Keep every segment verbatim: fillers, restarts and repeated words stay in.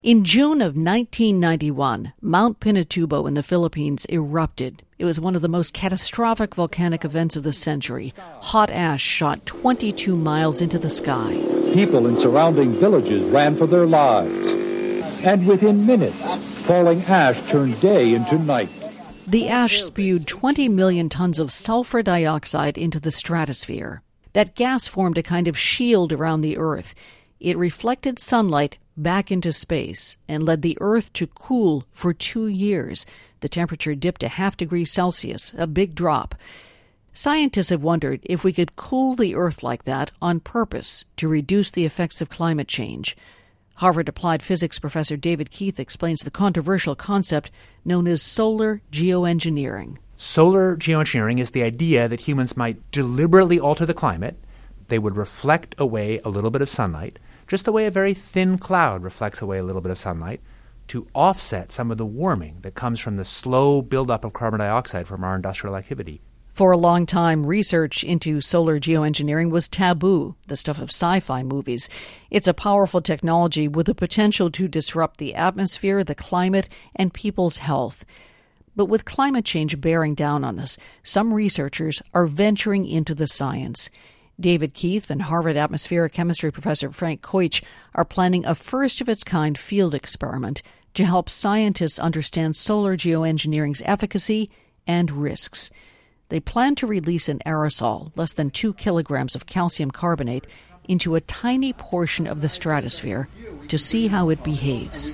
In June of nineteen ninety-one, Mount Pinatubo in the Philippines erupted. It was one of the most catastrophic volcanic events of the century. Hot ash shot twenty-two miles into the sky. People in surrounding villages ran for their lives. And within minutes, falling ash turned day into night. The ash spewed twenty million tons of sulfur dioxide into the stratosphere. That gas formed a kind of shield around the Earth. It reflected sunlight back into space and led the Earth to cool for two years. The temperature dipped a half degree Celsius, a big drop. Scientists have wondered if we could cool the Earth like that on purpose to reduce the effects of climate change. Harvard Applied Physics professor David Keith explains the controversial concept known as solar geoengineering. Solar geoengineering is the idea that humans might deliberately alter the climate. They would reflect away a little bit of sunlight, just the way a very thin cloud reflects away a little bit of sunlight, to offset some of the warming that comes from the slow buildup of carbon dioxide from our industrial activity. For a long time, research into solar geoengineering was taboo, the stuff of sci-fi movies. It's a powerful technology with the potential to disrupt the atmosphere, the climate, and people's health. But with climate change bearing down on us, some researchers are venturing into the science. David Keith and Harvard atmospheric chemistry professor Frank Koich are planning a first-of-its-kind field experiment to help scientists understand solar geoengineering's efficacy and risks. They plan to release an aerosol, less than two kilograms of calcium carbonate, into a tiny portion of the stratosphere to see how it behaves.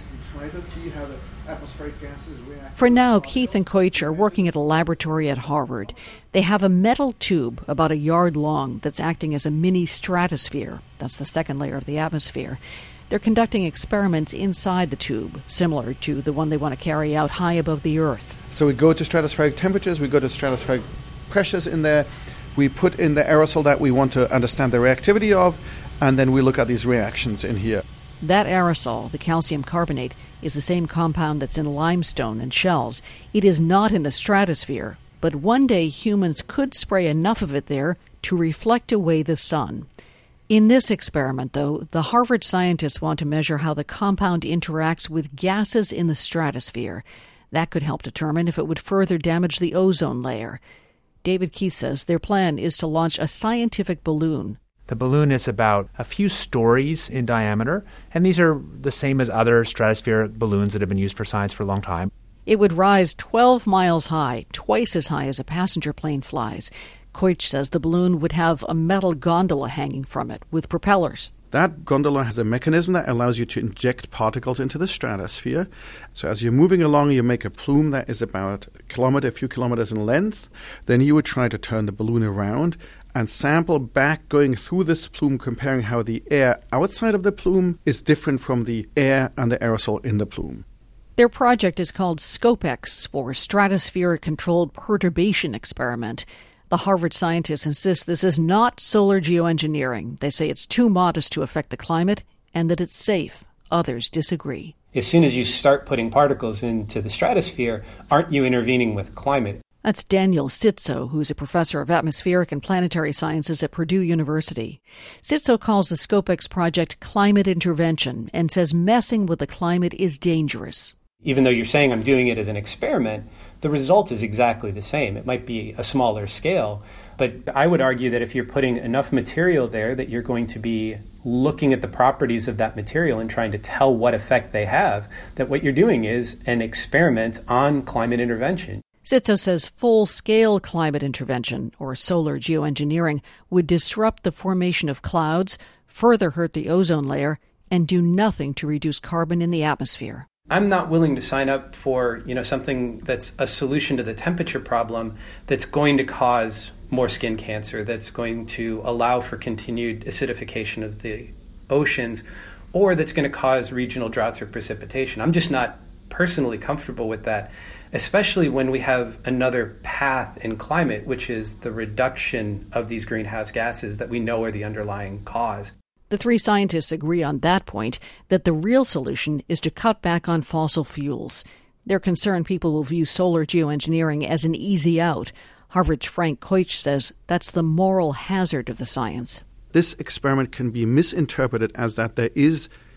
For now, Keith and Koich are working at a laboratory at Harvard. They have a metal tube about a yard long that's acting as a mini stratosphere. That's the second layer of the atmosphere. They're conducting experiments inside the tube, similar to the one they want to carry out high above the Earth. So we go to stratospheric temperatures, we go to stratospheric pressures in there, we put in the aerosol that we want to understand the reactivity of, and then we look at these reactions in here. That aerosol, the calcium carbonate, is the same compound that's in limestone and shells. It is not in the stratosphere, but one day humans could spray enough of it there to reflect away the sun. In this experiment, though, the Harvard scientists want to measure how the compound interacts with gases in the stratosphere. That could help determine if it would further damage the ozone layer. David Keith says their plan is to launch a scientific balloon. The balloon is about a few stories in diameter, and these are the same as other stratospheric balloons that have been used for science for a long time. It would rise twelve miles high, twice as high as a passenger plane flies. Koich says the balloon would have a metal gondola hanging from it with propellers. That gondola has a mechanism that allows you to inject particles into the stratosphere. So as you're moving along, you make a plume that is about a kilometer, a few kilometers in length. Then you would try to turn the balloon around and sample back going through this plume, comparing how the air outside of the plume is different from the air and the aerosol in the plume. Their project is called SCOPEX, for Stratospheric Controlled Perturbation Experiment. The Harvard scientists insist this is not solar geoengineering. They say it's too modest to affect the climate and that it's safe. Others disagree. As soon as you start putting particles into the stratosphere, aren't you intervening with climate? That's Daniel Sitso, who's a professor of atmospheric and planetary sciences at Purdue University. Sitso calls the SCOPEX project climate intervention and says messing with the climate is dangerous. Even though you're saying I'm doing it as an experiment, the result is exactly the same. It might be a smaller scale, but I would argue that if you're putting enough material there that you're going to be looking at the properties of that material and trying to tell what effect they have, that what you're doing is an experiment on climate intervention. Sitso says full-scale climate intervention, or solar geoengineering, would disrupt the formation of clouds, further hurt the ozone layer, and do nothing to reduce carbon in the atmosphere. I'm not willing to sign up for, you know, something that's a solution to the temperature problem that's going to cause more skin cancer, that's going to allow for continued acidification of the oceans, or that's going to cause regional droughts or precipitation. I'm just not personally comfortable with that, especially when we have another path in climate, which is the reduction of these greenhouse gases that we know are the underlying cause. The three scientists agree on that point, that the real solution is to cut back on fossil fuels. They're concerned people will view solar geoengineering as an easy out. Harvard's Frank Koich says that's the moral hazard of the science. This experiment can be misinterpreted as that there is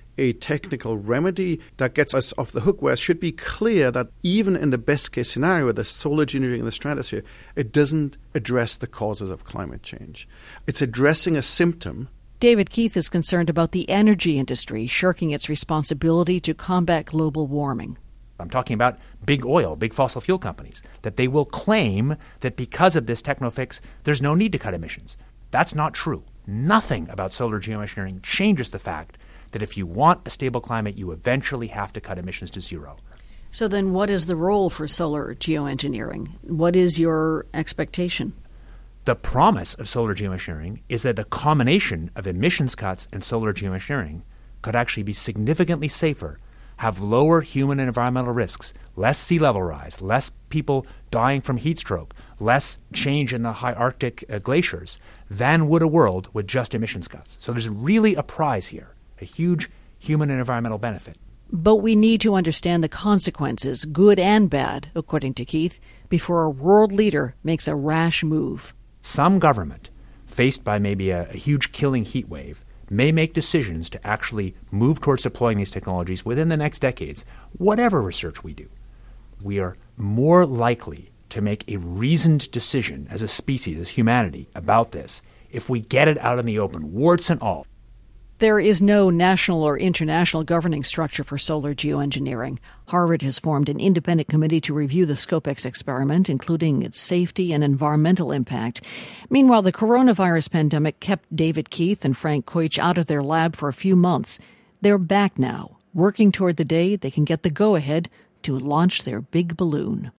a technical remedy that gets us off the hook, where it should be clear that even in the best case scenario, the solar engineering in the stratosphere, it doesn't address the causes of climate change. It's addressing a symptom. David Keith is concerned about the energy industry shirking its responsibility to combat global warming. I'm talking about big oil, big fossil fuel companies, that they will claim that because of this techno-fix, there's no need to cut emissions. That's not true. Nothing about solar geoengineering changes the fact that if you want a stable climate, you eventually have to cut emissions to zero. So then what is the role for solar geoengineering? What is your expectation? The promise of solar geoengineering is that a combination of emissions cuts and solar geoengineering could actually be significantly safer, have lower human and environmental risks, less sea level rise, less people dying from heat stroke, less change in the high Arctic uh, glaciers than would a world with just emissions cuts. So there's really a prize here, a huge human and environmental benefit. But we need to understand the consequences, good and bad, according to Keith, before a world leader makes a rash move. Some government, faced by maybe a, a huge killing heat wave, may make decisions to actually move towards deploying these technologies within the next decades, whatever research we do. We are more likely to make a reasoned decision as a species, as humanity, about this if we get it out in the open, warts and all. There is no national or international governing structure for solar geoengineering. Harvard has formed an independent committee to review the SCOPEX experiment, including its safety and environmental impact. Meanwhile, the coronavirus pandemic kept David Keith and Frank Koich out of their lab for a few months. They're back now, working toward the day they can get the go-ahead to launch their big balloon.